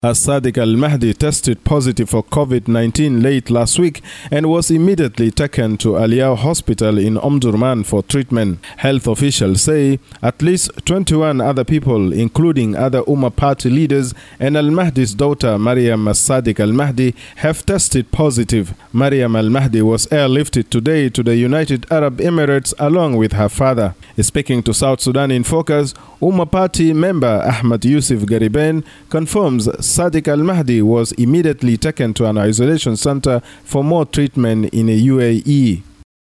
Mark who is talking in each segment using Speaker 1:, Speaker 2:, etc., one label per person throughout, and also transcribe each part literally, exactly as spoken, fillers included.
Speaker 1: As-Sadiq Al-Mahdi tested positive for COVID nineteen late last week and was immediately taken to Al-Yaw Hospital in Omdurman for treatment. Health officials say at least twenty-one other people, including other Ummah party leaders and Al-Mahdi's daughter Maryam As-Sadiq Al-Mahdi, have tested positive. Maryam Al-Mahdi was airlifted today to the United Arab Emirates along with her father. Speaking to South Sudan in Focus, Ummah party member Ahmad Yusuf Gariben confirms Sadiq Al-Mahdi was immediately taken to an isolation center for more treatment in a U A E.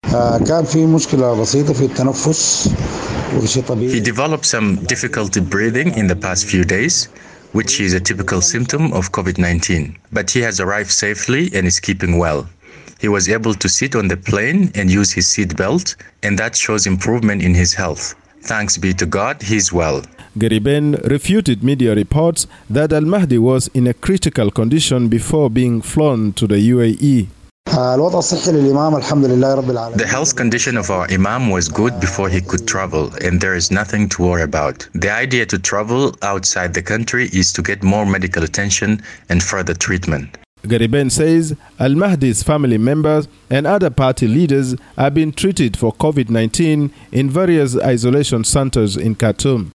Speaker 2: He developed some difficulty breathing in the past few days, which is a typical symptom of COVID nineteen. But he has arrived safely and is keeping well. He was able to sit on the plane and use his seat belt, and that shows improvement in his health. Thanks be to God, he is well.
Speaker 1: Gariben refuted media reports that Al-Mahdi was in a critical condition before being flown to the U A E.
Speaker 2: The health condition of our Imam was good before he could travel, and there is nothing to worry about. The idea to travel outside the country is to get more medical attention and further treatment.
Speaker 1: Gariben says Al-Mahdi's family members and other party leaders are being treated for COVID nineteen in various isolation centers in Khartoum.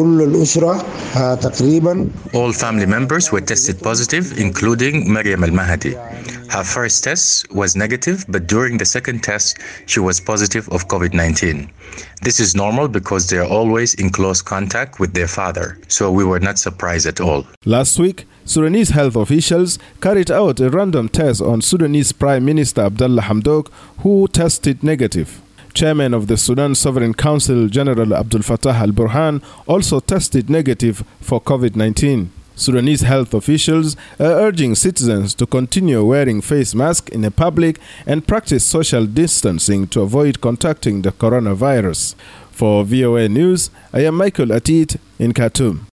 Speaker 2: All family members were tested positive, including Maryam Al-Mahdi. Her first test was negative, but during the second test, she was positive of COVID nineteen. This is normal because they are always in close contact with their father, so we were not surprised at all.
Speaker 1: Last week, Sudanese health officials carried out a random test on Sudanese Prime Minister Abdallah Hamdok, who tested negative. Chairman of the Sudan Sovereign Council, General Abdel Fattah al-Burhan, also tested negative for COVID nineteen. Sudanese health officials are urging citizens to continue wearing face masks in a public and practice social distancing to avoid contacting the coronavirus. For V O A News, I am Michael Atit in Khartoum.